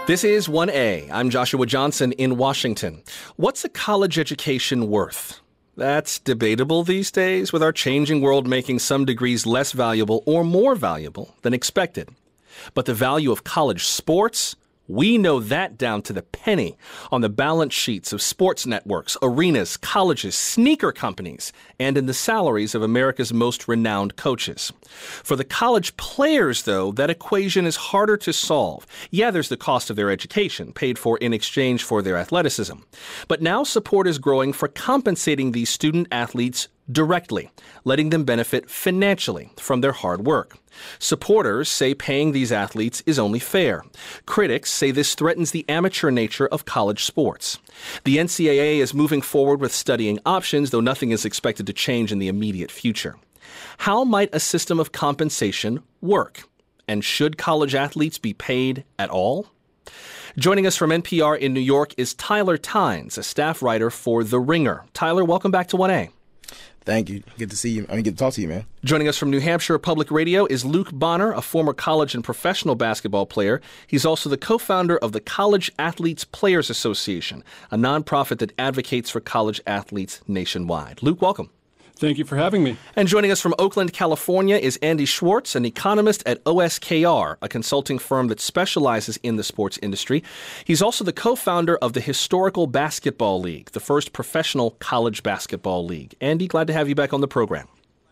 This is 1A. I'm Joshua Johnson in Washington. What's a college education worth? That's debatable these days, with our changing world making some degrees less valuable or more valuable than expected. But the value of college sports? We know that down to the penny on the balance sheets of sports networks, arenas, colleges, sneaker companies, and in the salaries of America's most renowned coaches. For the college players, though, that equation is harder to solve. Yeah, there's the cost of their education, paid for in exchange for their athleticism. But now support is growing for compensating these student athletes directly, letting them benefit financially from their hard work. Supporters say paying these athletes is only fair. Critics say this threatens the amateur nature of college sports. The NCAA is moving forward with studying options, though nothing is expected to change in the immediate future. How might a system of compensation work? And should college athletes be paid at all? Joining us from NPR in New York is Tyler Tynes, a staff writer for The Ringer. Tyler, welcome back to 1A. Thank you. Good to see you. Good to talk to you, man. Joining us from New Hampshire Public Radio is Luke Bonner, a former college and professional basketball player. He's also the co-founder of the College Athletes Players Association, a nonprofit that advocates for college athletes nationwide. Luke, welcome. Thank you for having me. And joining us from Oakland, California is Andy Schwartz, an economist at OSKR, a consulting firm that specializes in the sports industry. He's also the co-founder of the Historical Basketball League, the first professional college basketball league. Andy, glad to have you back on the program.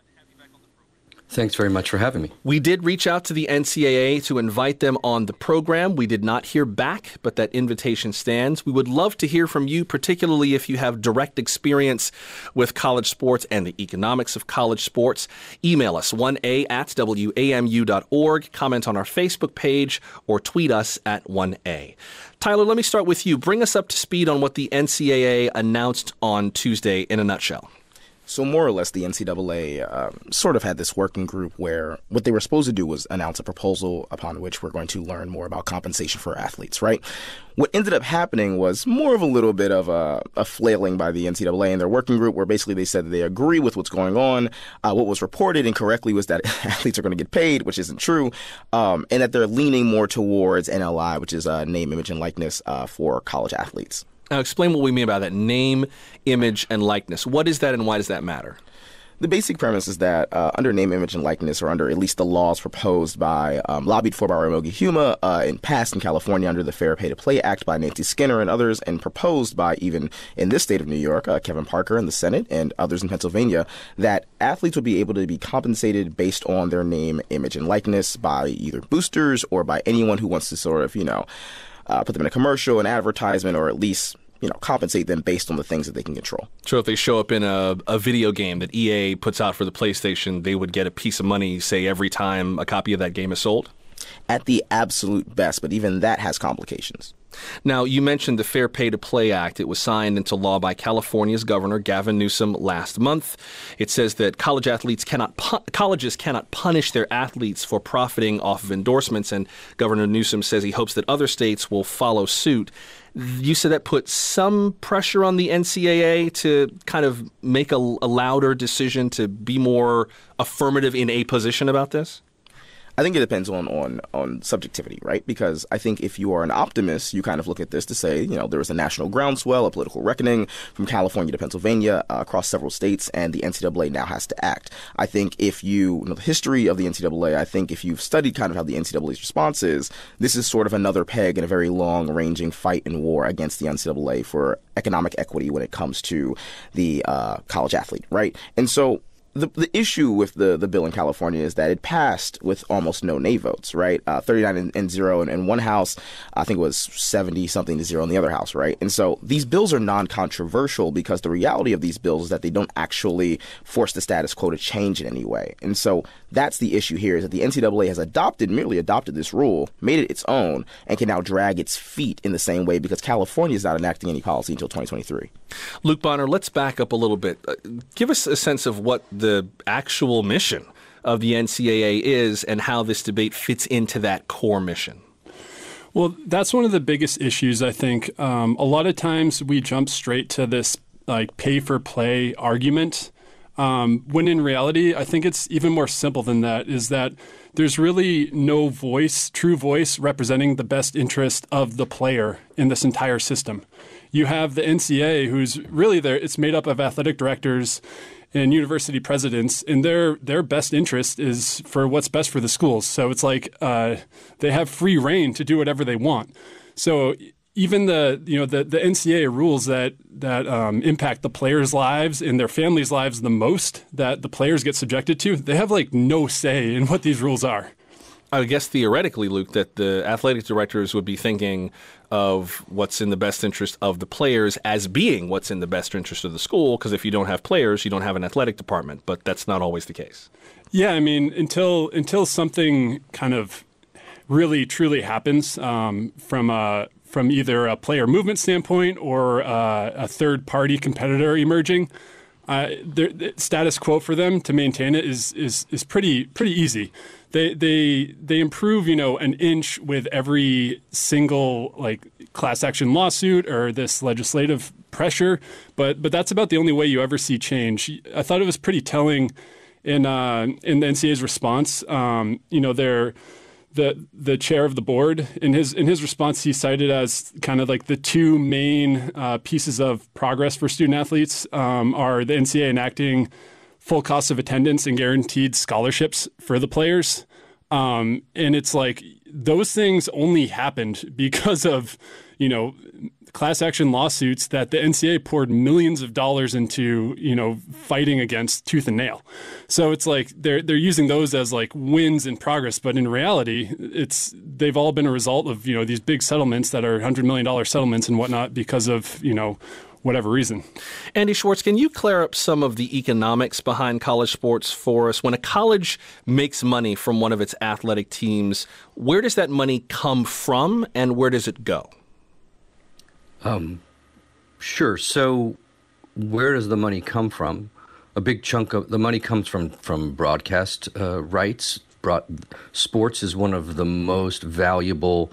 Thanks very much for having me. We did reach out to the NCAA to invite them on the program. We did not hear back, but that invitation stands. We would love to hear from you, particularly if you have direct experience with college sports and the economics of college sports. Email us, 1a@wamu.org, comment on our Facebook page, or tweet us at 1a. Tyler, let me start with you. Bring us up to speed on what the NCAA announced on Tuesday in a nutshell. So more or less, the NCAA sort of had this working group where what they were supposed to do was announce a proposal upon which we're going to learn more about compensation for athletes, right? What ended up happening was more of a little bit of a flailing by the NCAA and their working group, where basically they said that they agree with what's going on. What was reported incorrectly was that athletes are going to get paid, which isn't true, and that they're leaning more towards NLI, which is name, image, and likeness for college athletes. Now, explain what we mean by that. Name, image, and likeness. What is that and why does that matter? The basic premise is that under name, image, and likeness, or under at least the laws proposed by, lobbied for by Ramogi Huma, and passed in California under the Fair Pay to Play Act by Nancy Skinner and others, and proposed by even in this state of New York, Kevin Parker in the Senate and others in Pennsylvania, that athletes would be able to be compensated based on their name, image, and likeness by either boosters or by anyone who wants to sort of, put them in a commercial, an advertisement, or at least, compensate them based on the things that they can control. So if they show up in a video game that EA puts out for the PlayStation, they would get a piece of money, say, every time a copy of that game is sold? At the absolute best, but even that has complications. Now, you mentioned the Fair Pay to Play Act. It was signed into law by California's Governor Gavin Newsom last month. It says that colleges cannot punish their athletes for profiting off of endorsements, and Governor Newsom says he hopes that other states will follow suit. You said that put some pressure on the NCAA to kind of make a louder decision, to be more affirmative in a position about this? I think it depends on subjectivity, right? Because I think if you are an optimist, you kind of look at this to say, there was a national groundswell, a political reckoning from California to Pennsylvania across several states, and the NCAA now has to act. I think if you know the history of the NCAA, I think if you've studied kind of how the NCAA's response is, this is sort of another peg in a very long-ranging fight and war against the NCAA for economic equity when it comes to the college athlete, right? And so the issue with the bill in California is that it passed with almost no nay votes, right? 39 and 0 in one house. I think it was 70-something to 0 in the other house, right? And so these bills are non-controversial because the reality of these bills is that they don't actually force the status quo to change in any way. And so that's the issue here, is that the NCAA has merely adopted this rule, made it its own, and can now drag its feet in the same way because California is not enacting any policy until 2023. Luke Bonner, let's back up a little bit. Give us a sense of what the actual mission of the NCAA is and how this debate fits into that core mission. Well, that's one of the biggest issues, I think. A lot of times we jump straight to this pay for play argument. When in reality, I think it's even more simple than that, is that there's really no true voice representing the best interest of the player in this entire system. You have the NCAA, who's really there. It's made up of athletic directors and university presidents, and their best interest is for what's best for the schools. So it's like they have free reign to do whatever they want. So even the NCAA rules that impact the players' lives and their families' lives the most, that the players get subjected to, they have like no say in what these rules are. I guess theoretically, Luke, that the athletic directors would be thinking of what's in the best interest of the players as being what's in the best interest of the school, because if you don't have players, you don't have an athletic department. But that's not always the case. Yeah, I mean, until something kind of really truly happens from either a player movement standpoint or a third-party competitor emerging, the status quo for them to maintain it is pretty easy. They improve, an inch with every single class action lawsuit or this legislative pressure, but that's about the only way you ever see change. I thought it was pretty telling in the NCAA's response. The chair of the board, in his response, he cited as kind of like the two main pieces of progress for student athletes are the NCAA enacting full cost of attendance and guaranteed scholarships for the players. And it's like those things only happened because of, class action lawsuits that the NCAA poured millions of dollars into, fighting against tooth and nail. So it's like they're using those as like wins in progress, but in reality, they've all been a result of, these big settlements that are $100 million settlements and whatnot because of, whatever reason. Andy Schwartz, can you clear up some of the economics behind college sports for us? When a college makes money from one of its athletic teams, where does that money come from and where does it go? Sure. So where does the money come from? A big chunk of the money comes from broadcast rights. Sports is one of the most valuable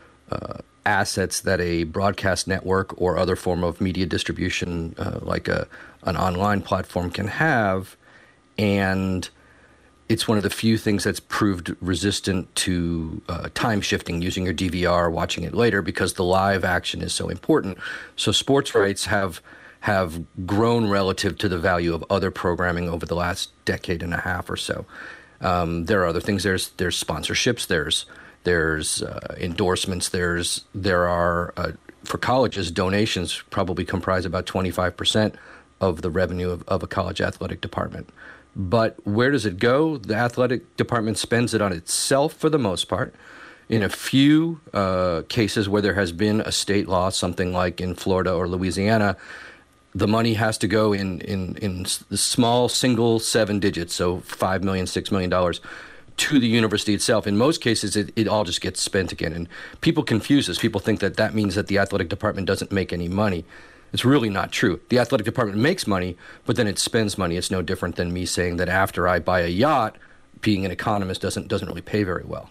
assets that a broadcast network or other form of media distribution like an online platform can have. And it's one of the few things that's proved resistant to time shifting, using your DVR, watching it later, because the live action is so important. So sports rights have grown relative to the value of other programming over the last decade and a half or so. There are other things. There's sponsorships. There's endorsements. There are for colleges, donations probably comprise about 25% of the revenue of a college athletic department. But where does it go? The athletic department spends it on itself for the most part. In a few cases where there has been a state law, something like in Florida or Louisiana, the money has to go in the small single seven digits, so $5 million, $6 million, to the university itself. In most cases, it all just gets spent again. And people confuse this. People think that means that the athletic department doesn't make any money. It's really not true. The athletic department makes money, but then it spends money. It's no different than me saying that after I buy a yacht, being an economist doesn't really pay very well.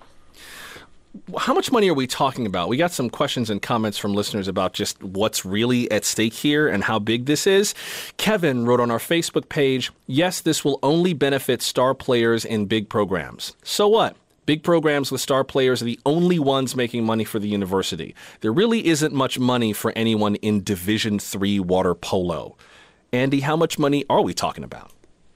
How much money are we talking about? We got some questions and comments from listeners about just what's really at stake here and how big this is. Kevin wrote on our Facebook page, yes, this will only benefit star players in big programs. So what? Big programs with star players are the only ones making money for the university. There really isn't much money for anyone in Division III water polo. Andy, how much money are we talking about?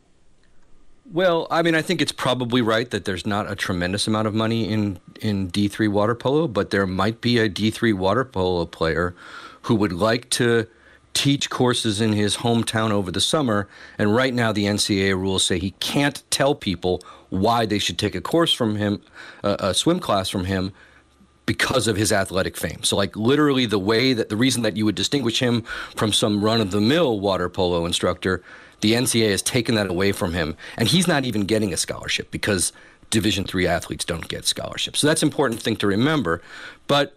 Well, I mean, I think it's probably right that there's not a tremendous amount of money in D3 water polo, but there might be a D3 water polo player who would like to teach courses in his hometown over the summer, and right now the NCAA rules say he can't tell people why they should take a course from him, a swim class from him, because of his athletic fame. So like literally the reason that you would distinguish him from some run-of-the-mill water polo instructor, the NCAA has taken that away from him, and he's not even getting a scholarship because Division III athletes don't get scholarships. So that's an important thing to remember. But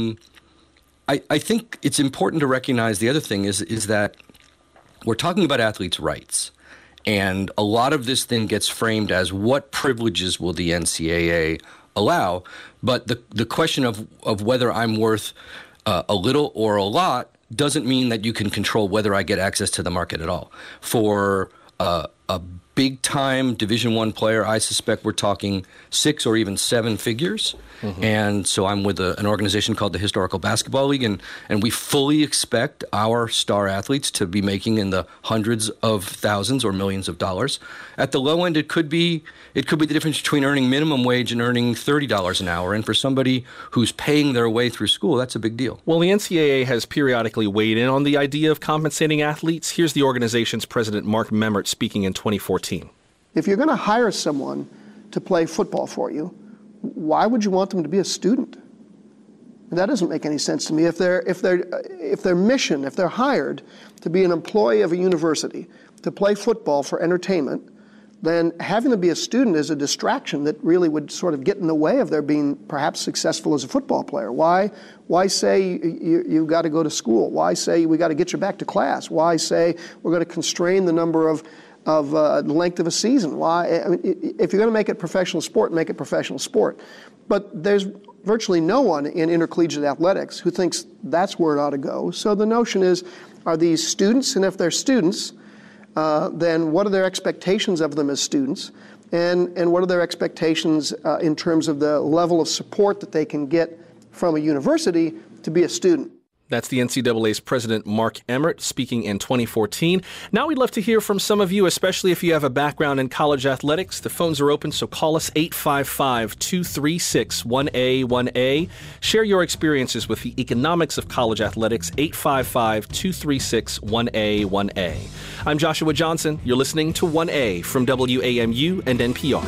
I think it's important to recognize the other thing is that we're talking about athletes' rights. And a lot of this then gets framed as what privileges will the NCAA allow. But the question of whether I'm worth a little or a lot doesn't mean that you can control whether I get access to the market at all. For a a big-time Division I player, I suspect we're talking 6 or even 7 figures. Mm-hmm. And so I'm with an organization called the Historical Basketball League, and we fully expect our star athletes to be making in the hundreds of thousands or millions of dollars. At the low end, it could be the difference between earning minimum wage and earning $30 an hour. And for somebody who's paying their way through school, that's a big deal. Well, the NCAA has periodically weighed in on the idea of compensating athletes. Here's the organization's president, Mark Memmert, speaking in 2014. If you're going to hire someone to play football for you, why would you want them to be a student? That doesn't make any sense to me. If their mission, if they're hired to be an employee of a university to play football for entertainment, then having them be a student is a distraction that really would sort of get in the way of their being perhaps successful as a football player. Why say you've got to go to school? Why say we got to get you back to class? Why say we're going to constrain the number of length of a season? Why? I mean, if you're going to make it professional sport, make it professional sport. But there's virtually no one in intercollegiate athletics who thinks that's where it ought to go. So the notion is, are these students? And if they're students, then what are their expectations of them as students? And what are their expectations in terms of the level of support that they can get from a university to be a student? That's the NCAA's president, Mark Emmert, speaking in 2014. Now we'd love to hear from some of you, especially if you have a background in college athletics. The phones are open, so call us 855-236-1A1A. Share your experiences with the economics of college athletics, 855-236-1A1A. I'm Joshua Johnson. You're listening to 1A from WAMU and NPR.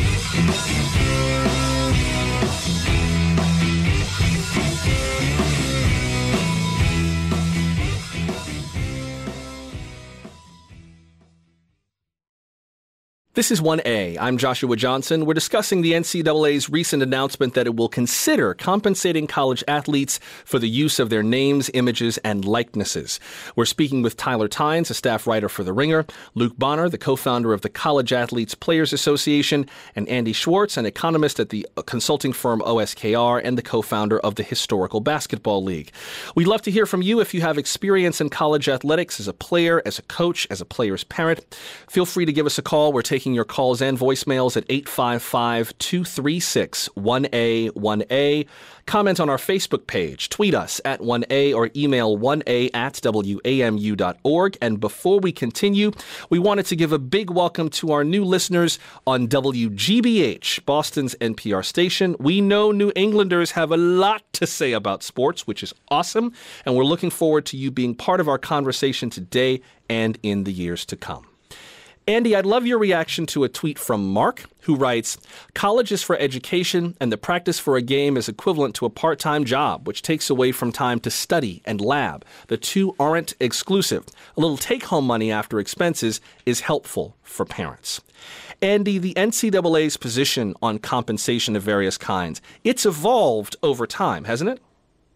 This is 1A. I'm Joshua Johnson. We're discussing the NCAA's recent announcement that it will consider compensating college athletes for the use of their names, images, and likenesses. We're speaking with Tyler Tynes, a staff writer for The Ringer, Luke Bonner, the co-founder of the College Athletes Players Association, and Andy Schwartz, an economist at the consulting firm OSKR and the co-founder of the Historical Basketball League. We'd love to hear from you if you have experience in college athletics as a player, as a coach, as a player's parent. Feel free to give us a call. We're taking your calls and voicemails at 855-236-1A1A. Comment on our Facebook page, tweet us at 1A, or email 1A@WAMU.org. And before we continue, we wanted to give a big welcome to our new listeners on WGBH, Boston's NPR station. We know New Englanders have a lot to say about sports, which is awesome, and we're looking forward to you being part of our conversation today and in the years to come. Andy, I'd love your reaction to a tweet from Mark, who writes, "College is for education, and the practice for a game is equivalent to a part-time job, which takes away from time to study and lab. The two aren't exclusive. A little take-home money after expenses is helpful for parents." Andy, the NCAA's position on compensation of various kinds, it's evolved over time, hasn't it?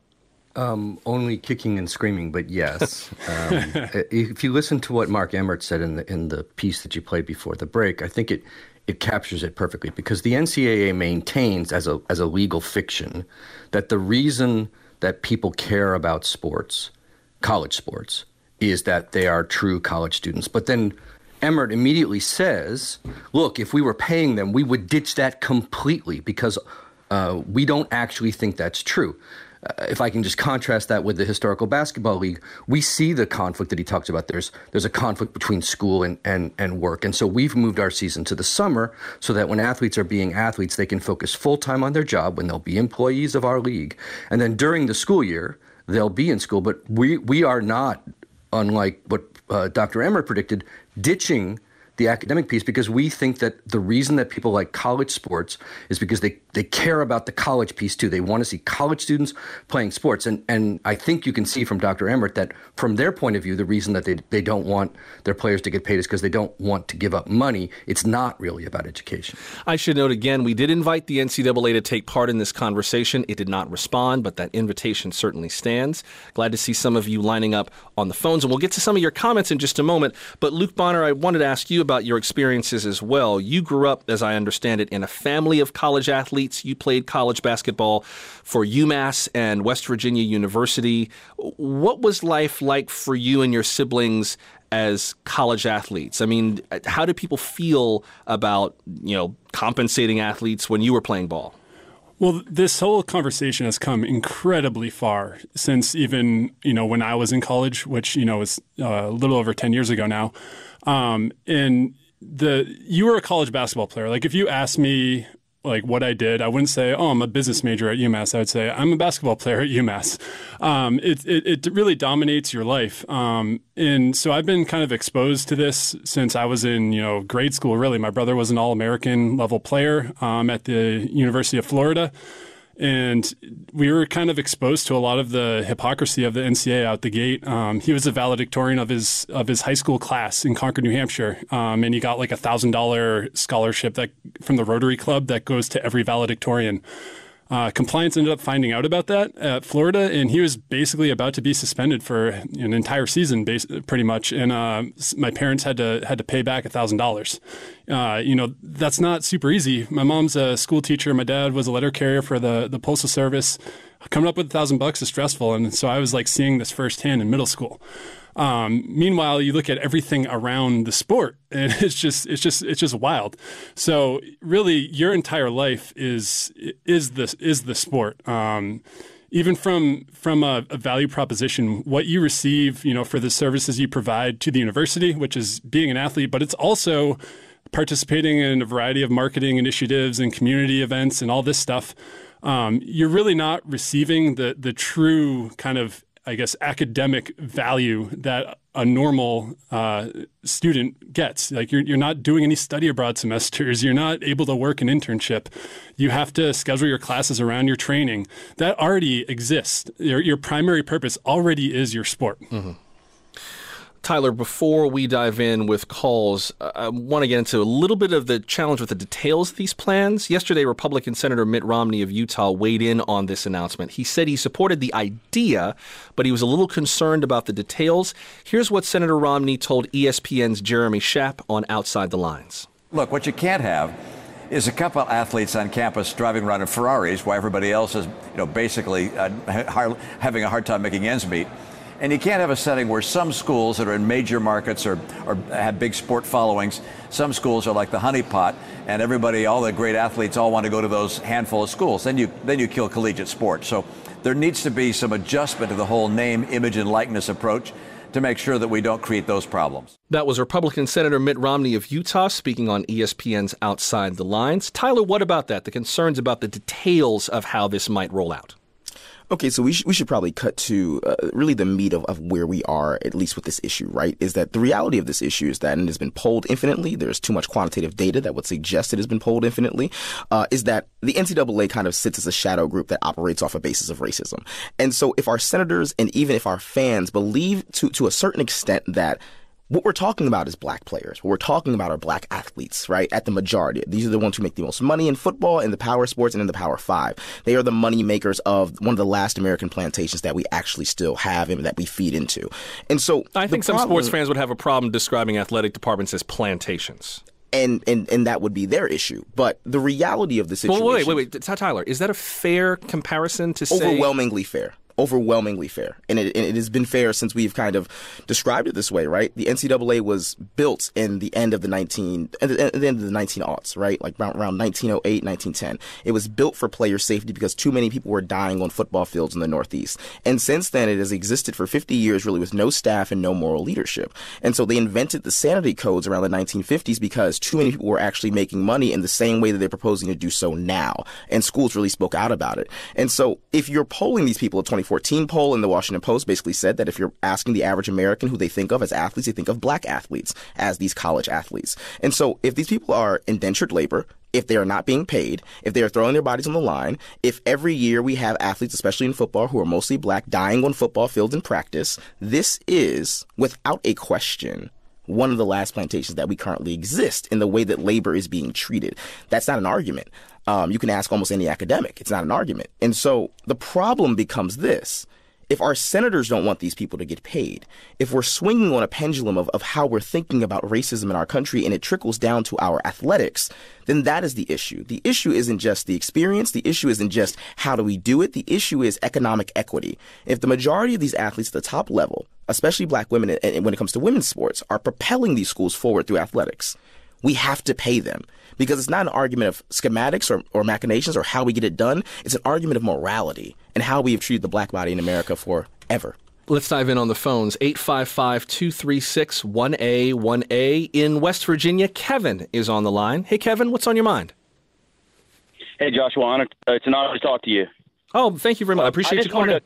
Only kicking and screaming, but yes. If you listen to what Mark Emmert said in the piece that you played before the break, I think it captures it perfectly, because the NCAA maintains as a legal fiction that the reason that people care about sports, college sports, is that they are true college students. But then Emmert immediately says, look, if we were paying them, we would ditch that completely, because we don't actually think that's true. If I can just contrast that with the Historical Basketball League, we see the conflict that he talks about. There's a conflict between school and work. And so we've moved our season to the summer so that when athletes are being athletes, they can focus full-time on their job when they'll be employees of our league. And then during the school year, they'll be in school. But we are not, unlike what Dr. Emmert predicted, ditching the academic piece, because we think that the reason that people like college sports is because they care about the college piece too. They want to see college students playing sports. And I think you can see from Dr. Emmert that from their point of view, the reason that they don't want their players to get paid is because they don't want to give up money. It's not really about education. I should note again, we did invite the NCAA to take part in this conversation. It did not respond, but that invitation certainly stands. Glad to see some of you lining up on the phones, and we'll get to some of your comments in just a moment. But Luke Bonner, I wanted to ask you about your experiences as well. You grew up, as I understand it, in a family of college athletes. You played college basketball for UMass and West Virginia University. What was life like for you and your siblings as college athletes? I mean, how do people feel about, compensating athletes when you were playing ball? Well, this whole conversation has come incredibly far since even, when I was in college, which, is a little over 10 years ago now. And you were a college basketball player. Like, if you asked me what I did, I wouldn't say, oh, I'm a business major at UMass. I would say I'm a basketball player at UMass. It really dominates your life. And so I've been kind of exposed to this since I was in, grade school, really. My brother was an All-American level player at the University of Florida. And we were kind of exposed to a lot of the hypocrisy of the NCAA out the gate. He was a valedictorian of his high school class in Concord, New Hampshire, and he got like $1,000 scholarship from the Rotary Club that goes to every valedictorian. Compliance ended up finding out about that at Florida, and he was basically about to be suspended for an entire season, pretty much. And my parents had to pay back $1,000. That's not super easy. My mom's a school teacher. My dad was a letter carrier for the Postal Service. Coming up with $1,000 is stressful, and so I was seeing this firsthand in middle school. Meanwhile, you look at everything around the sport, and it's just wild. So really, your entire life is the sport. Even from a value proposition, what you receive, for the services you provide to the university, which is being an athlete, but it's also participating in a variety of marketing initiatives and community events and all this stuff. You're really not receiving the true kind of, I guess, academic value that a normal student gets. You're not doing any study abroad semesters. You're not able to work an internship. You have to schedule your classes around your training. That already exists. Your primary purpose already is your sport. Mm-hmm. Tyler, before we dive in with calls, I want to get into a little bit of the challenge with the details of these plans. Yesterday, Republican Senator Mitt Romney of Utah weighed in on this announcement. He said he supported the idea, but he was a little concerned about the details. Here's what Senator Romney told ESPN's Jeremy Schaap on Outside the Lines. Look, what you can't have is a couple athletes on campus driving around in Ferraris while everybody else is, basically having a hard time making ends meet. And you can't have a setting where some schools that are in major markets or have big sport followings, some schools are like the honeypot, and everybody, all the great athletes all want to go to those handful of schools. Then you kill collegiate sport. So there needs to be some adjustment to the whole name, image, and likeness approach to make sure that we don't create those problems. That was Republican Senator Mitt Romney of Utah speaking on ESPN's Outside the Lines. Tyler, what about that? The concerns about the details of how this might roll out? Okay, so we should probably cut to really the meat of where we are, at least with this issue, right? Is that the reality of this issue is that it has been polled infinitely. There's too much quantitative data that would suggest it has been polled infinitely. Is that the NCAA kind of sits as a shadow group that operates off a basis of racism. And so if our senators and even if our fans believe to a certain extent that what we're talking about is black players. What we're talking about are black athletes, right? At the majority. These are the ones who make the most money in football, in the power sports, and in the Power Five. They are the money makers of one of the last American plantations that we actually still have and that we feed into. And so I think some sports fans would have a problem describing athletic departments as plantations. And that would be their issue. But the reality of the situation... Well, wait. Tyler, is that a fair comparison to say... Overwhelmingly fair. Overwhelmingly fair. And it has been fair since we've kind of described it this way, right? The NCAA was built in the end of the 19aughts, right? Like around 1908, 1910. It was built for player safety because too many people were dying on football fields in the Northeast. And since then, it has existed for 50 years really with no staff and no moral leadership. And so they invented the sanity codes around the 1950s because too many people were actually making money in the same way that they're proposing to do so now. And schools really spoke out about it. And so if you're polling these people, a 2014 poll in the Washington Post basically said that if you're asking the average American who they think of as athletes, they think of black athletes as these college athletes. And so if these people are indentured labor, if they are not being paid, if they are throwing their bodies on the line, if every year we have athletes, especially in football, who are mostly black, dying on football fields in practice, this is, without a question, one of the last plantations that we currently exist in the way that labor is being treated. That's not an argument. You can ask almost any academic. It's not an argument. And so the problem becomes this, If our senators don't want these people to get paid, if we're swinging on a pendulum of how we're thinking about racism in our country and it trickles down to our athletics, then that is the issue. The issue isn't just the experience. The issue isn't just how do we do it. The issue is economic equity. If the majority of these athletes at the top level, especially black women and when it comes to women's sports, are propelling these schools forward through athletics, we have to pay them. Because it's not an argument of schematics or machinations or how we get it done. It's an argument of morality and how we have treated the black body in America forever. Let's dive in on the phones. 855-236-1A1A. In West Virginia, Kevin is on the line. Hey, Kevin, what's on your mind? Hey, Joshua. It's an honor to talk to you. Oh, thank you very much. I appreciate you calling in.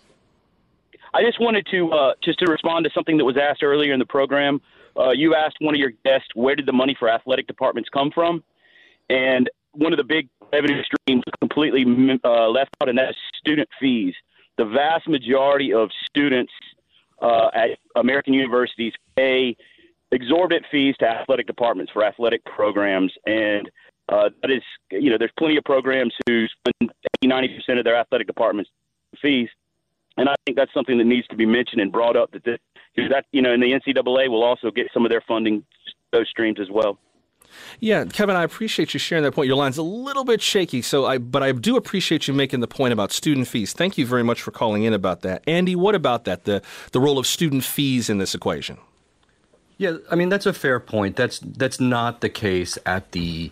I just wanted to respond to something that was asked earlier in the program. You asked one of your guests, where did the money for athletic departments come from? And one of the big revenue streams completely left out, and that is student fees. The vast majority of students at American universities pay exorbitant fees to athletic departments for athletic programs. And that is, there's plenty of programs who spend 80-90% of their athletic departments fees. And I think that's something that needs to be mentioned and brought up, that and the NCAA will also get some of their funding, those streams as well. Yeah, Kevin, I appreciate you sharing that point. Your line's a little bit shaky, but I do appreciate you making the point about student fees. Thank you very much for calling in about that. Andy, what about that, the role of student fees in this equation? Yeah, I mean, that's a fair point. That's not the case at the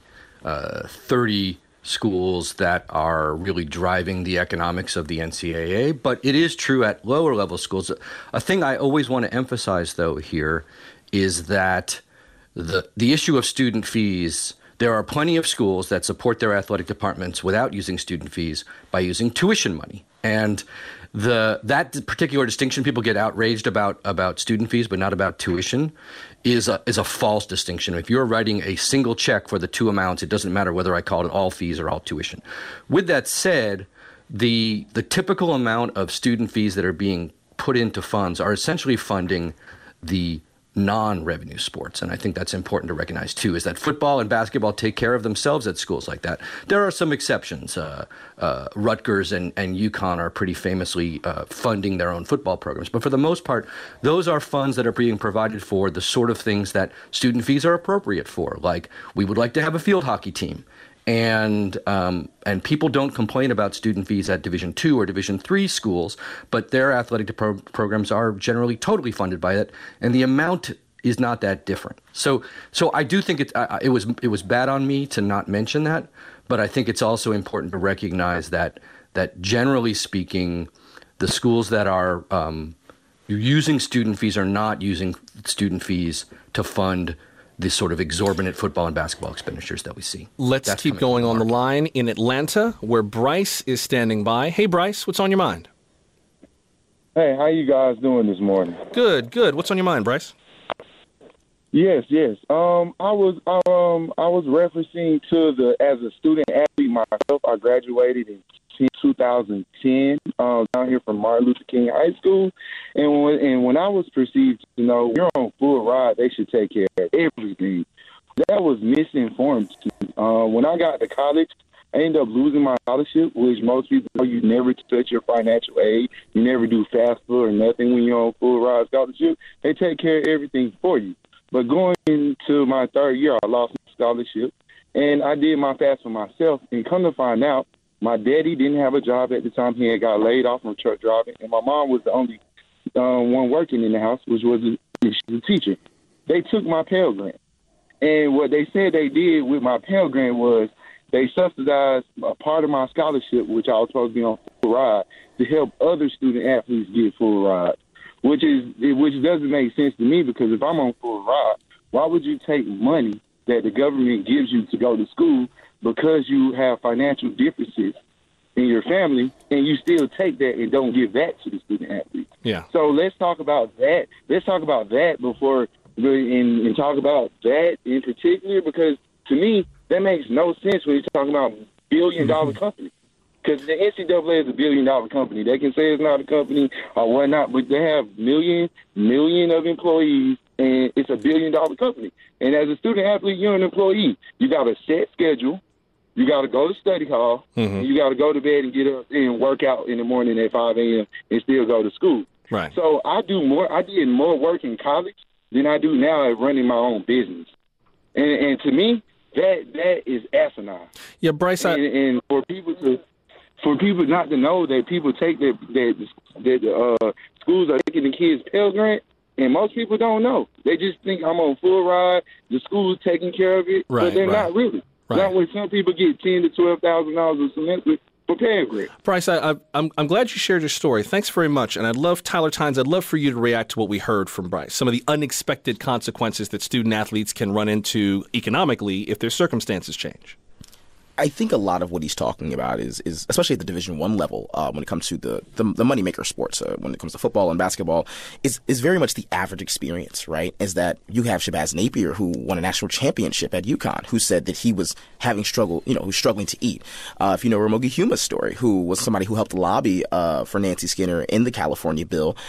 30 schools that are really driving the economics of the NCAA, but it is true at lower level schools. A thing I always want to emphasize, though, here is that the issue of student fees, there are plenty of schools that support their athletic departments without using student fees by using tuition money. And that particular distinction, people get outraged about student fees, but not about tuition, is a false distinction. If you're writing a single check for the two amounts, it doesn't matter whether I call it all fees or all tuition. With that said, the typical amount of student fees that are being put into funds are essentially funding the non-revenue sports. And I think that's important to recognize, too, is that football and basketball take care of themselves at schools like that. There are some exceptions. Rutgers and UConn are pretty famously funding their own football programs. But for the most part, those are funds that are being provided for the sort of things that student fees are appropriate for. Like, we would like to have a field hockey team. And people don't complain about student fees at Division II or Division III schools, but their athletic programs are generally totally funded by it, and the amount is not that different. So I do think it was bad on me to not mention that, but I think it's also important to recognize that generally speaking, the schools that are using student fees are not using student fees to fund the sort of exorbitant football and basketball expenditures that we see. Let's keep going on the line in Atlanta, where Bryce is standing by. Hey, Bryce, what's on your mind? Hey, how you guys doing this morning? Good. What's on your mind, Bryce? Yes. I was referencing to as a student athlete myself. I graduated in 2010 down here from Martin Luther King High School, and when I was perceived to know you're on full ride, they should take care of everything. That was misinformed to me. When I got to college, I ended up losing my scholarship, which most people know you never touch your financial aid. You never do FAFSA or nothing when you're on full ride scholarship. They take care of everything for you. But going into my third year, I lost my scholarship, and I did my FAFSA myself, and come to find out, my daddy didn't have a job at the time. He had got laid off from truck driving, and my mom was the only one working in the house, which was a teacher. They took my Pell Grant, and what they said they did with my Pell Grant was they subsidized a part of my scholarship, which I was supposed to be on full ride, to help other student athletes get full rides, which doesn't make sense to me, because if I'm on full ride, why would you take money that the government gives you to go to school because you have financial differences in your family, and you still take that and don't give that to the student athletes? Yeah. So let's talk about that. Let's talk about that before and talk about that in particular, because to me, that makes no sense when you're talking about billion-dollar company. Because the NCAA is a billion-dollar company. They can say it's not a company or whatnot, but they have million of employees, and it's a billion-dollar company. And as a student athlete, you're an employee. You got a set schedule. You got to go to study hall, and you got to go to bed and get up and work out in the morning at 5 a.m. and still go to school. Right. So I did more work in college than I do now at running my own business. And to me, that is asinine. Yeah, Bryce. And for people not to know that people take that schools are taking the kids' Pell Grant, and most people don't know. They just think I'm on full ride. The school is taking care of it, but they're not really. Right. Not when some people get $10,000 to $12,000 a semester for Pell Grant. Bryce, I'm glad you shared your story. Thanks very much. And Tyler Tynes, I'd love for you to react to what we heard from Bryce, some of the unexpected consequences that student athletes can run into economically if their circumstances change. I think a lot of what he's talking about is especially at the Division I level, when it comes to the moneymaker sports, when it comes to football and basketball, is very much the average experience, right? Is that you have Shabazz Napier, who won a national championship at UConn, who said that he was who's struggling to eat. If you know Ramogi Huma's story, who was somebody who helped lobby for Nancy Skinner in the California bill,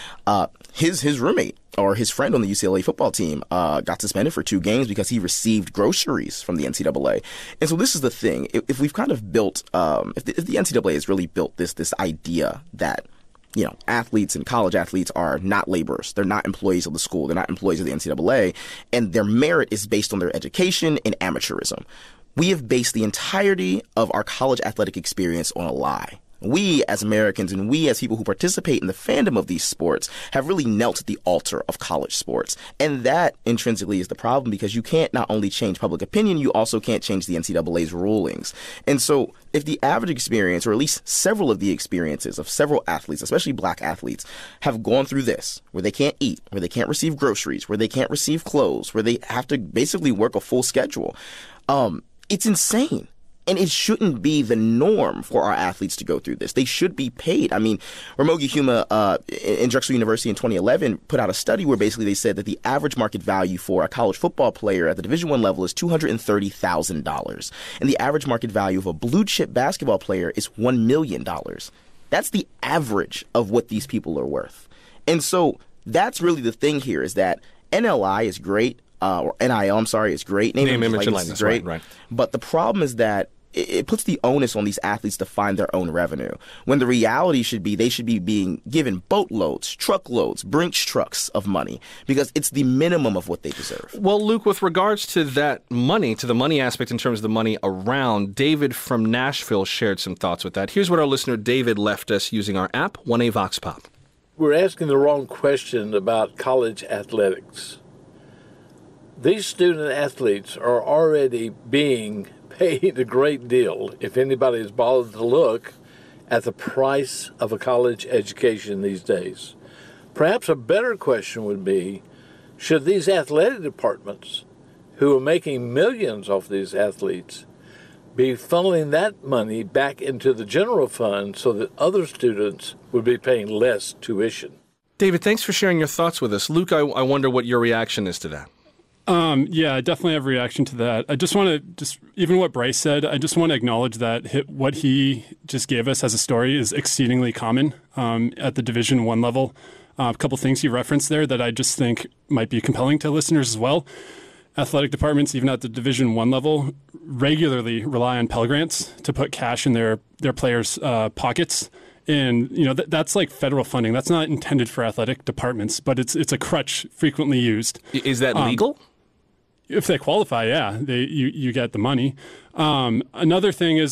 his roommate or his friend on the UCLA football team got suspended for 2 games because he received groceries from the NCAA. And so this is the thing. If we've kind of built, if the NCAA has really built this idea that, athletes and college athletes are not laborers. They're not employees of the school. They're not employees of the NCAA. And their merit is based on their education and amateurism. We have based the entirety of our college athletic experience on a lie. We as Americans and we as people who participate in the fandom of these sports have really knelt at the altar of college sports. And that intrinsically is the problem, because you can't not only change public opinion, you also can't change the NCAA's rulings. And so if the average experience, or at least several of the experiences of several athletes, especially black athletes, have gone through this, where they can't eat, where they can't receive groceries, where they can't receive clothes, where they have to basically work a full schedule, it's insane. And it shouldn't be the norm for our athletes to go through this. They should be paid. I mean, Ramogi Huma in Drexel University in 2011 put out a study where basically they said that the average market value for a college football player at the Division I level is $230,000. And the average market value of a blue chip basketball player is $1 million. That's the average of what these people are worth. And so that's really the thing here, is that NLI is great. Or NIL, is great. Name, image, and likeness is great. Right. But the problem is that it puts the onus on these athletes to find their own revenue, when the reality should be they should be being given boatloads, truckloads, Brinks trucks of money, because it's the minimum of what they deserve. Well, Luke, with regards to that money, to the money aspect in terms of the money around, David from Nashville shared some thoughts with that. Here's what our listener David left us using our app, 1A Vox Pop. We're asking the wrong question about college athletics. These student athletes are already being paid a great deal, if anybody has bothered to look at the price of a college education these days. Perhaps a better question would be, should these athletic departments, who are making millions off these athletes, be funneling that money back into the general fund so that other students would be paying less tuition? David, thanks for sharing your thoughts with us. Luke, I wonder what your reaction is to that. Yeah, I definitely have a reaction to that. I just want to, even what Bryce said, I just want to acknowledge that what he just gave us as a story is exceedingly common at the Division I level. A couple things he referenced there that I just think might be compelling to listeners as well. Athletic departments, even at the Division I level, regularly rely on Pell Grants to put cash in their players' pockets. And, that's like federal funding. That's not intended for athletic departments, but it's a crutch frequently used. Is that legal? If they qualify, yeah, you get the money. Another thing is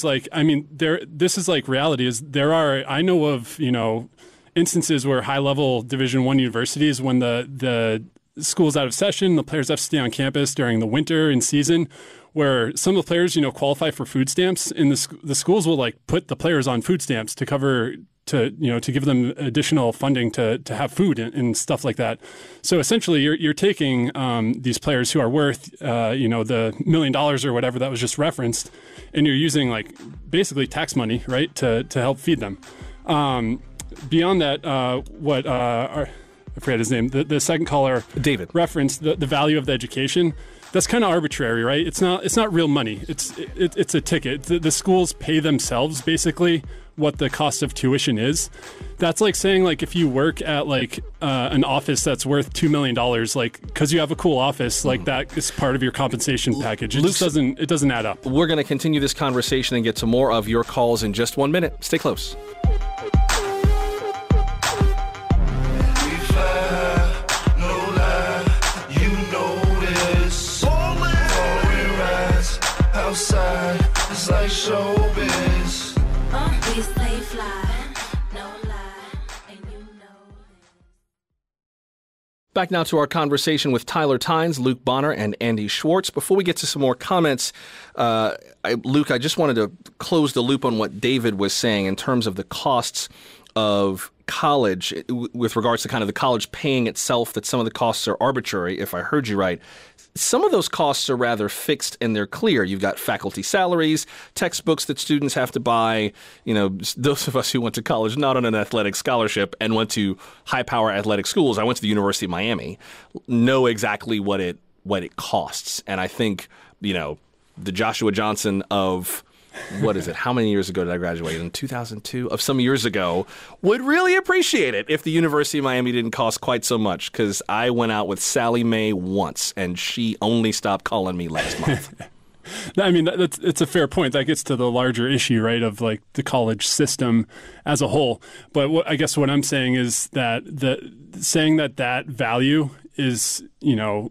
this is like reality. I know of instances where high level Division I universities, when the school's out of session, the players have to stay on campus during the winter and season, where some of the players qualify for food stamps, and the schools will put the players on food stamps to cover. To give them additional funding to have food and stuff like that. So essentially, you're taking these players who are worth the $1 million or whatever that was just referenced, and you're using basically tax money, right, to help feed them. Beyond that, I forget his name. The second caller, David, referenced the value of the education. that's kind of arbitrary, right? It's not real money. It's a ticket. The schools pay themselves basically what the cost of tuition is. That's like saying, like, if you work at like an office that's worth $2 million, like, because you have a cool office, like that is part of your compensation package. It just doesn't add up. We're going to continue this conversation and get to more of your calls in just 1 minute. Stay close. Outside, it's like showbiz. We stay fly, no lie, and you know. Back now to our conversation with Tyler Tynes, Luke Bonner, and Andy Schwartz. Before we get to some more comments, Luke, I just wanted to close the loop on what David was saying in terms of the costs of college with regards to kind of the college paying itself, that some of the costs are arbitrary, if I heard you right. Some of those costs are rather fixed and they're clear. You've got faculty salaries, textbooks that students have to buy. You know, those of us who went to college not on an athletic scholarship and went to high-power athletic schools, I went to the University of Miami, know exactly what it costs. And I think, you know, the Joshua Johnson of, what is it? How many years ago did I graduate? In 2002? Of some years ago, would really appreciate it if the University of Miami didn't cost quite so much, because I went out with Sally Mae once, and she only stopped calling me last month. I mean, it's a fair point. That gets to the larger issue, right, of like the college system as a whole. But I guess what I'm saying is that saying that value is, you know,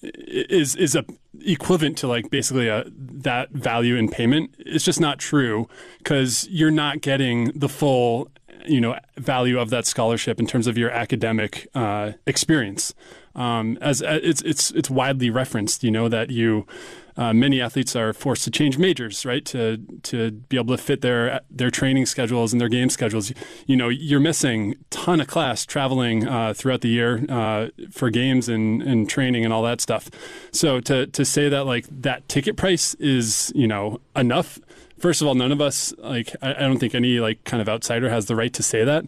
is a equivalent to like basically that value in payment. It's just not true, because you're not getting the full, you know, value of that scholarship in terms of your academic experience. As it's widely referenced, you know, that many athletes are forced to change majors, right, to be able to fit their training schedules and their game schedules. You know, you're missing a ton of class traveling throughout the year for games and training and all that stuff. So to say that like that ticket price is, you know, enough. First of all, none of us, like, I don't think any like kind of outsider has the right to say that.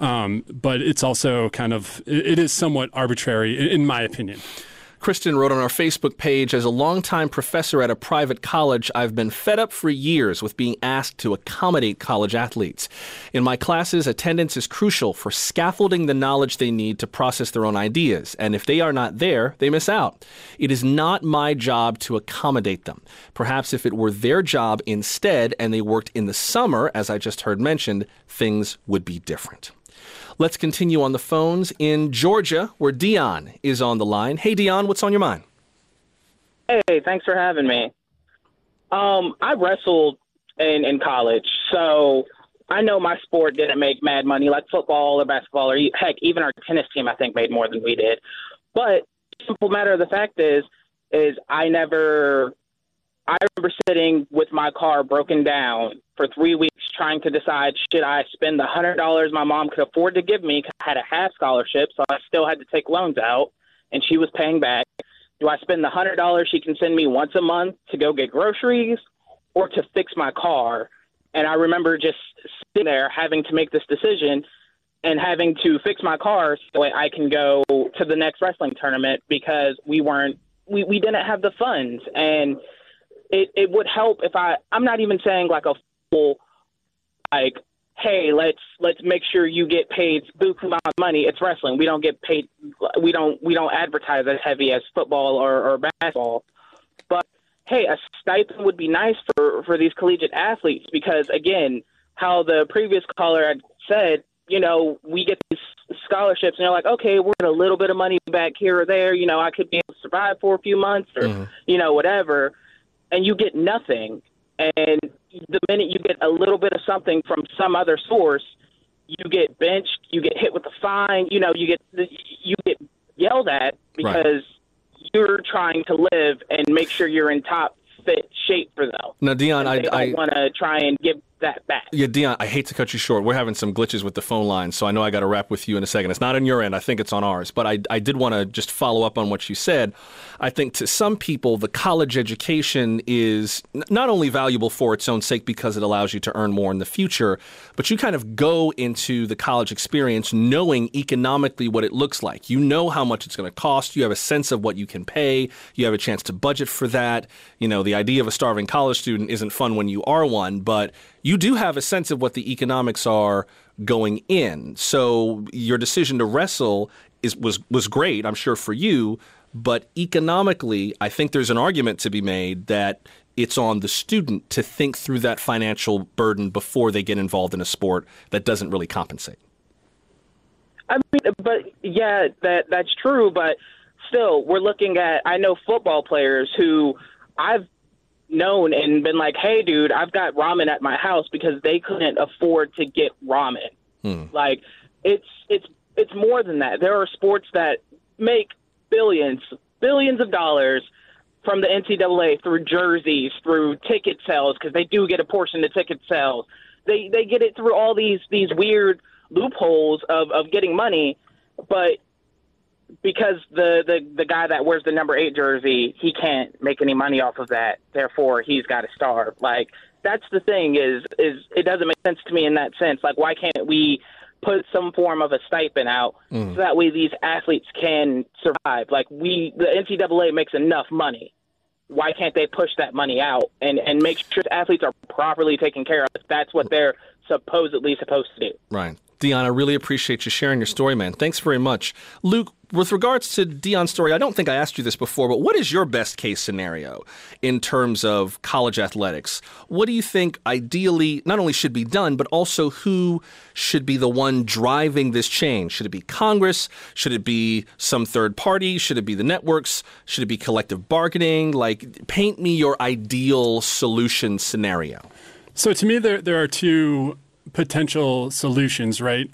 But it's also kind of, it is somewhat arbitrary in my opinion. Kristen wrote on our Facebook page, as a longtime professor at a private college, I've been fed up for years with being asked to accommodate college athletes. In my classes, attendance is crucial for scaffolding the knowledge they need to process their own ideas, and if they are not there, they miss out. It is not my job to accommodate them. Perhaps if it were their job instead and they worked in the summer, as I just heard mentioned, things would be different. Let's continue on the phones in Georgia, where Dion is on the line. Hey, Dion, what's on your mind? Hey, thanks for having me. I wrestled in college, so I know my sport didn't make mad money like football or basketball, or heck, even our tennis team, I think, made more than we did. But the simple matter of the fact is I remember sitting with my car broken down for 3 weeks trying to decide, should I spend the $100 my mom could afford to give me, 'cause I had a half scholarship, so I still had to take loans out, and she was paying back. Do I spend the $100 she can send me once a month to go get groceries or to fix my car? And I remember just sitting there having to make this decision and having to fix my car so I can go to the next wrestling tournament, because we didn't have the funds. And it would help if I'm not even saying like a full, like, hey, let's make sure you get paid buku amount of money. It's wrestling. We don't get paid. We don't advertise as heavy as football or basketball. But hey, a stipend would be nice for these collegiate athletes, because again, how the previous caller had said, you know, we get these scholarships and they're like, okay, we're getting a little bit of money back here or there. You know, I could be able to survive for a few months or, you know, whatever. And you get nothing. And the minute you get a little bit of something from some other source, you get benched, you get hit with a fine, you know, you get yelled at because you're trying to live and make sure you're in top fit shape for them. Now, Dion, I want to try and give that back. Yeah, Dion, I hate to cut you short. We're having some glitches with the phone line, so I know I got to wrap with you in a second. It's not on your end. I think it's on ours. But I did want to just follow up on what you said. I think to some people, the college education is not only valuable for its own sake because it allows you to earn more in the future, but you kind of go into the college experience knowing economically what it looks like. You know how much it's going to cost. You have a sense of what you can pay. You have a chance to budget for that. You know, the idea of a starving college student isn't fun when you are one, but you do have a sense of what the economics are going in. So your decision to wrestle was great, I'm sure, for you. But economically, I think there's an argument to be made that it's on the student to think through that financial burden before they get involved in a sport that doesn't really compensate. I mean, but yeah, that's true. But still, we're looking at, I know football players who I've known and been like, hey, dude, I've got ramen at my house because they couldn't afford to get ramen. Like, it's more than that. There are sports that make billions of dollars from the NCAA through jerseys, through ticket sales, because they do get a portion of ticket sales. They get it through all these weird loopholes of getting money, but because the guy that wears the number 8 jersey, he can't make any money off of that. Therefore, he's got to starve. Like, that's the thing is it doesn't make sense to me in that sense. Like, why can't we put some form of a stipend out so that way these athletes can survive? Like, the NCAA makes enough money. Why can't they push that money out and make sure the athletes are properly taken care of? That's what they're supposedly supposed to do. Right. Dion, I really appreciate you sharing your story, man. Thanks very much. Luke, with regards to Dion's story, I don't think I asked you this before, but what is your best case scenario in terms of college athletics? What do you think ideally not only should be done, but also who should be the one driving this change? Should it be Congress? Should it be some third party? Should it be the networks? Should it be collective bargaining? Like, paint me your ideal solution scenario. So to me, there are two potential solutions, right?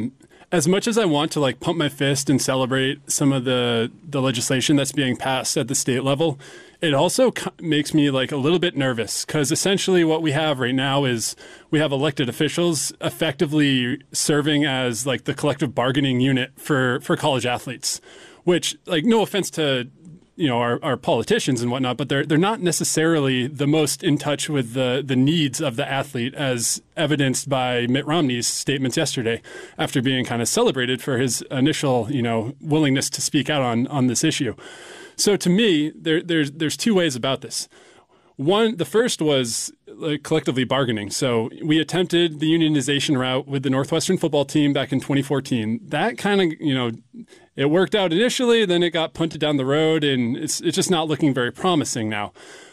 As much as I want to like pump my fist and celebrate some of the legislation that's being passed at the state level, it also makes me like a little bit nervous because essentially what we have right now is we have elected officials effectively serving as like the collective bargaining unit for college athletes, which, like, no offense to our politicians and whatnot, but they're not necessarily the most in touch with the needs of the athlete, as evidenced by Mitt Romney's statements yesterday after being kind of celebrated for his initial, willingness to speak out on this issue. So to me, there's two ways about this. One, the first was collectively bargaining. So we attempted the unionization route with the Northwestern football team back in 2014. That kind of, it worked out initially, then it got punted down the road, and it's just not looking very promising now.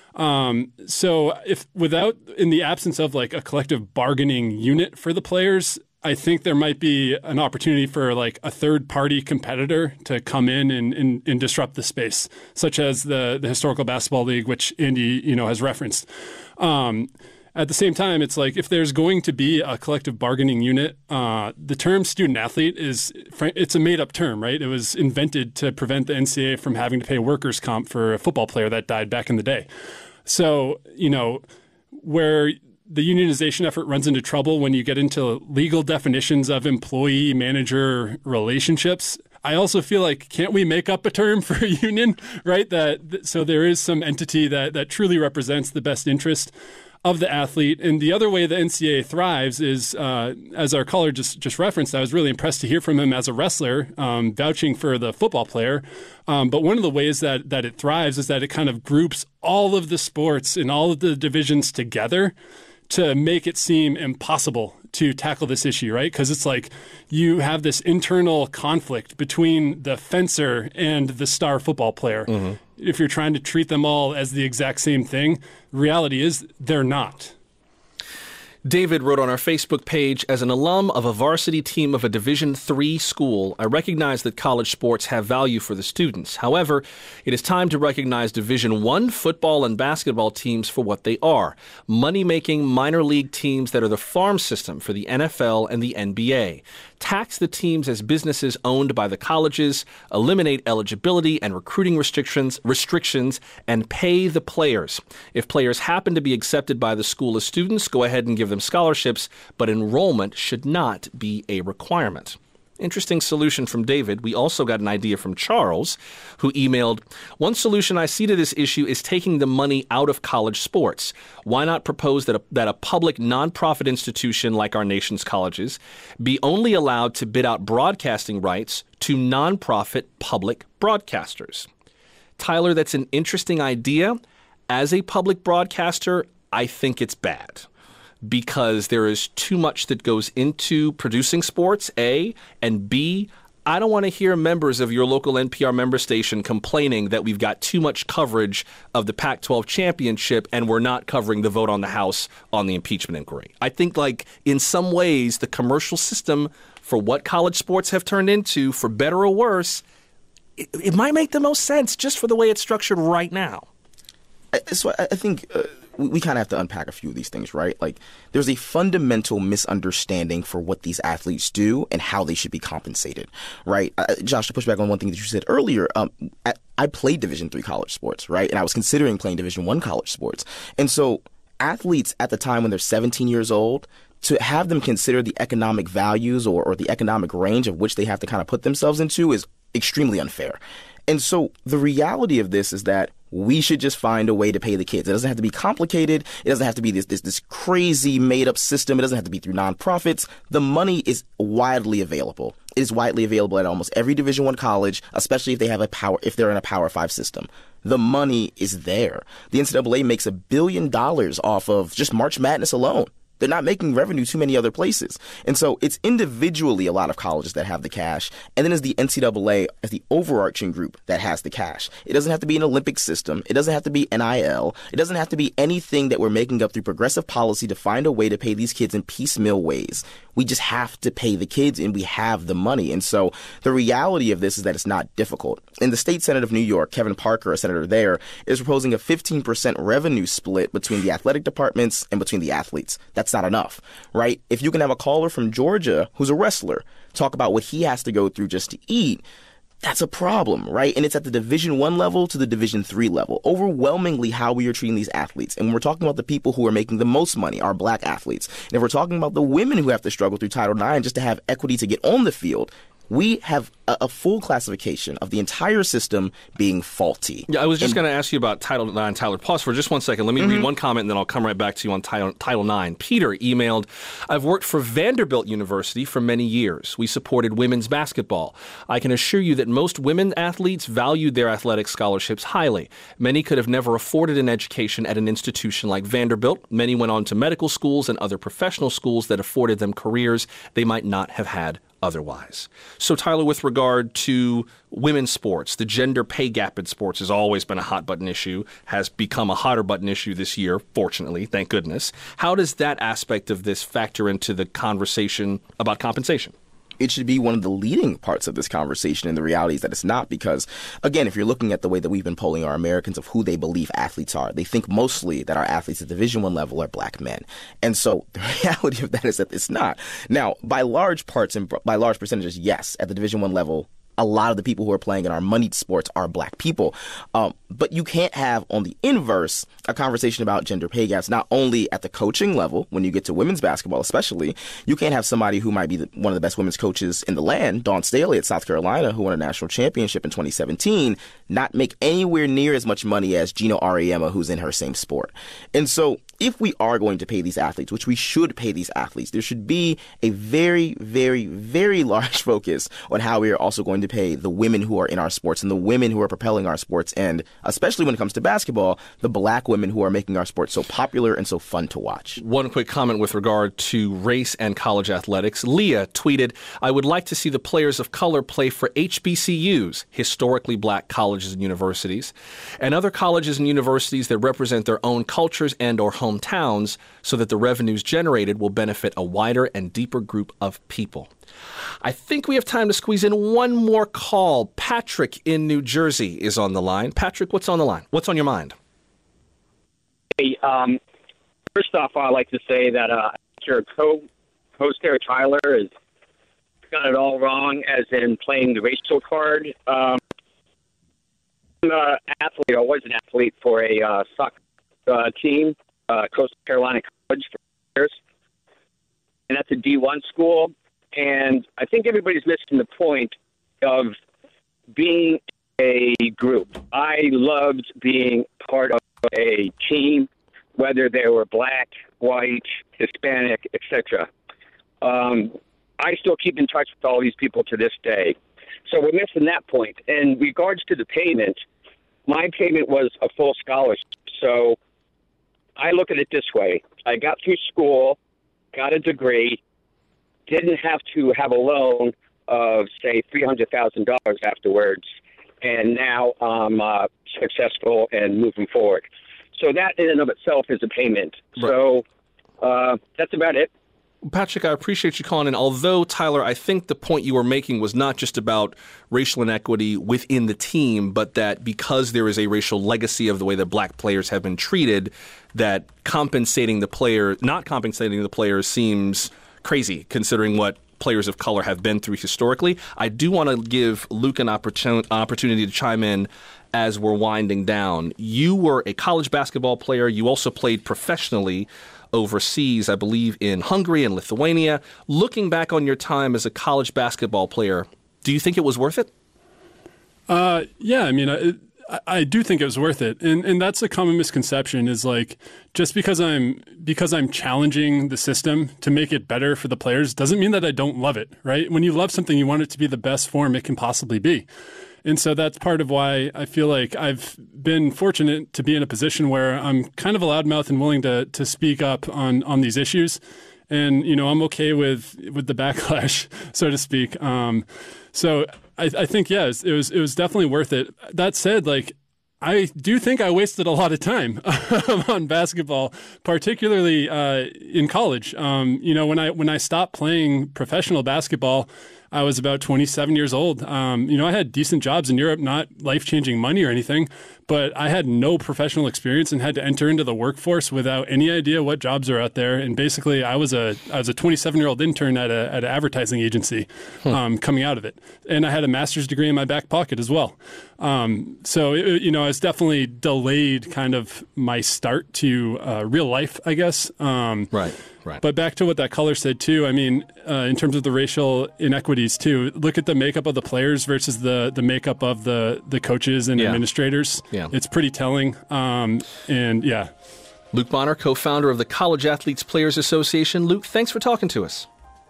So in the absence of like a collective bargaining unit for the players, I think there might be an opportunity for like a third party competitor to come in and disrupt the space, such as the Historical Basketball League, which Andy, has referenced. At the same time, it's like if there's going to be a collective bargaining unit, the term student athlete it's a made up term, right? It was invented to prevent the NCAA from having to pay workers' comp for a football player that died back in the day. So, where the unionization effort runs into trouble when you get into legal definitions of employee-manager relationships, I also feel like, can't we make up a term for a union, right? So there is some entity that truly represents the best interest of the athlete. And the other way the NCAA thrives is, as our caller just referenced, I was really impressed to hear from him as a wrestler, vouching for the football player. But one of the ways that it thrives is that it kind of groups all of the sports and all of the divisions together to make it seem impossible to tackle this issue, right? Because it's like you have this internal conflict between the fencer and the star football player. Mm-hmm. If you're trying to treat them all as the exact same thing, reality is they're not. David wrote on our Facebook page, as an alum of a varsity team of a Division III school, I recognize that college sports have value for the students. However, it is time to recognize Division I football and basketball teams for what they are, money-making minor league teams that are the farm system for the NFL and the NBA. Tax the teams as businesses owned by the colleges, eliminate eligibility and recruiting restrictions, and pay the players. If players happen to be accepted by the school as students, go ahead and give them them scholarships, but enrollment should not be a requirement. Interesting solution from David. We also got an idea from Charles, who emailed, one solution I see to this issue is taking the money out of college sports. Why not propose that a public nonprofit institution like our nation's colleges be only allowed to bid out broadcasting rights to nonprofit public broadcasters? Tyler, that's an interesting idea. As a public broadcaster, I think it's bad, because there is too much that goes into producing sports, A, and B, I don't want to hear members of your local NPR member station complaining that we've got too much coverage of the Pac-12 championship and we're not covering the vote on the House on the impeachment inquiry. I think, like, in some ways, the commercial system for what college sports have turned into, for better or worse, it might make the most sense just for the way it's structured right now. So I think we kind of have to unpack a few of these things, right? Like, there's a fundamental misunderstanding for what these athletes do and how they should be compensated, right? Josh, to push back on one thing that you said earlier, I played Division III college sports, right? And I was considering playing Division I college sports. And so athletes at the time when they're 17 years old, to have them consider the economic values or the economic range of which they have to kind of put themselves into is extremely unfair. And so the reality of this is that we should just find a way to pay the kids. It doesn't have to be complicated. It doesn't have to be this crazy made-up system. It doesn't have to be through nonprofits. The money is widely available. It is widely available at almost every Division I college, especially if if they're in a Power 5 system. The money is there. The NCAA makes $1 billion off of just March Madness alone. They're not making revenue too many other places. And so it's individually a lot of colleges that have the cash. And then it's the NCAA as the overarching group that has the cash. It doesn't have to be an Olympic system. It doesn't have to be NIL. It doesn't have to be anything that we're making up through progressive policy to find a way to pay these kids in piecemeal ways. We just have to pay the kids, and we have the money. And so the reality of this is that it's not difficult. In the State Senate of New York, Kevin Parker, a senator there, is proposing a 15% revenue split between the athletic departments and between the athletes. That's not enough, right? If you can have a caller from Georgia who's a wrestler talk about what he has to go through just to eat, that's a problem, right? And it's at the Division I level to the Division III level. Overwhelmingly how we are treating these athletes. And when we're talking about the people who are making the most money, our black athletes, and if we're talking about the women who have to struggle through Title IX just to have equity to get on the field, we have a full classification of the entire system being faulty. Yeah, I was just going to ask you about Title IX, Tyler. Pause for just one second. Let me read one comment, and then I'll come right back to you on Title IX. Peter emailed, I've worked for Vanderbilt University for many years. We supported women's basketball. I can assure you that most women athletes valued their athletic scholarships highly. Many could have never afforded an education at an institution like Vanderbilt. Many went on to medical schools and other professional schools that afforded them careers they might not have had otherwise. So, Tyler, with regard to women's sports, the gender pay gap in sports has always been a hot button issue, has become a hotter button issue this year, fortunately, thank goodness. How does that aspect of this factor into the conversation about compensation? It should be one of the leading parts of this conversation, and the reality is that it's not, because, again, if you're looking at the way that we've been polling our Americans of who they believe athletes are, they think mostly that our athletes at Division I level are black men. And so the reality of that is that it's not. Now, by large parts and by large percentages, yes, at the Division I level, a lot of the people who are playing in our moneyed sports are black people. But you can't have, on the inverse, a conversation about gender pay gaps, not only at the coaching level, when you get to women's basketball especially. You can't have somebody who might be one of the best women's coaches in the land, Dawn Staley at South Carolina, who won a national championship in 2017, not make anywhere near as much money as Gino Auriemma, who's in her same sport. And so if we are going to pay these athletes, which we should pay these athletes, there should be a very, very, very large focus on how we are also going to pay the women who are in our sports and the women who are propelling our sports, and especially when it comes to basketball, the black women who are making our sports so popular and so fun to watch. One quick comment with regard to race and college athletics. Leah tweeted, I would like to see the players of color play for HBCUs, historically black colleges and universities, and other colleges and universities that represent their own cultures and or hometowns, so that the revenues generated will benefit a wider and deeper group of people. I think we have time to squeeze in one more call. Patrick in New Jersey is on the line. Patrick, what's on the line? What's on your mind? Hey, first off, I'd like to say that your co-host there, Tyler, has got it all wrong, as in playing the racial card. I'm an athlete. I was an athlete for a soccer team, Coastal Carolina College, for years. and that's a D1 school. And I think everybody's missing the point of being a group. I loved being part of a team, whether they were black, white, Hispanic, etc. I still keep in touch with all these people to this day. So we're missing that point. In regards to the payment, my payment was a full scholarship. So I look at it this way. I got through school, got a degree, didn't have to have a loan of, say, $300,000 afterwards, and now I'm successful and moving forward. So that in and of itself is a payment. Right. So that's about it. Patrick, I appreciate you calling in. Although, Tyler, I think the point you were making was not just about racial inequity within the team, but that because there is a racial legacy of the way that black players have been treated, that not compensating the players seems crazy, considering what players of color have been through historically. I do want to give Luke an opportunity to chime in as we're winding down. You were a college basketball player. You also played professionally overseas, I believe, in Hungary and Lithuania. Looking back on your time as a college basketball player, do you think it was worth it? Yeah, I mean, I do think it was worth it, and that's a common misconception. Is like just because I'm challenging the system to make it better for the players doesn't mean that I don't love it. Right? When you love something, you want it to be the best form it can possibly be. And so that's part of why I feel like I've been fortunate to be in a position where I'm kind of a loudmouth and willing to speak up on these issues. And, you know, I'm okay with the backlash, so to speak. So I think, yes, it was definitely worth it. That said, like, I do think I wasted a lot of time on basketball, particularly in college. You know, when I stopped playing professional basketball, I was about 27 years old. You know, I had decent jobs in Europe, not life-changing money or anything, but I had no professional experience and had to enter into the workforce without any idea what jobs are out there. And basically, I was a 27-year-old intern at an advertising agency coming out of it, and I had a master's degree in my back pocket as well. So you know, it's definitely delayed kind of my start to real life, I guess. Right. But back to what that caller said too. I mean, in terms of the racial inequities too, look at the makeup of the players versus the makeup of the coaches and administrators. Yeah. It's pretty telling. And yeah. Luke Bonner, co-founder of the College Athletes Players Association. Luke, thanks for talking to us.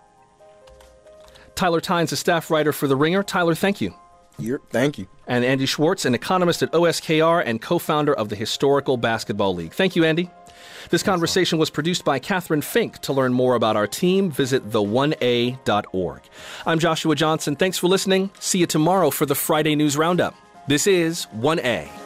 Tyler Tynes, a staff writer for The Ringer. Tyler, thank you. Thank you. And Andy Schwartz, an economist at OSKR and co-founder of the Historical Basketball League. Thank you, Andy. This conversation was produced by Catherine Fink. To learn more about our team, visit the1a.org. I'm Joshua Johnson. Thanks for listening. See you tomorrow for the Friday News Roundup. This is 1A.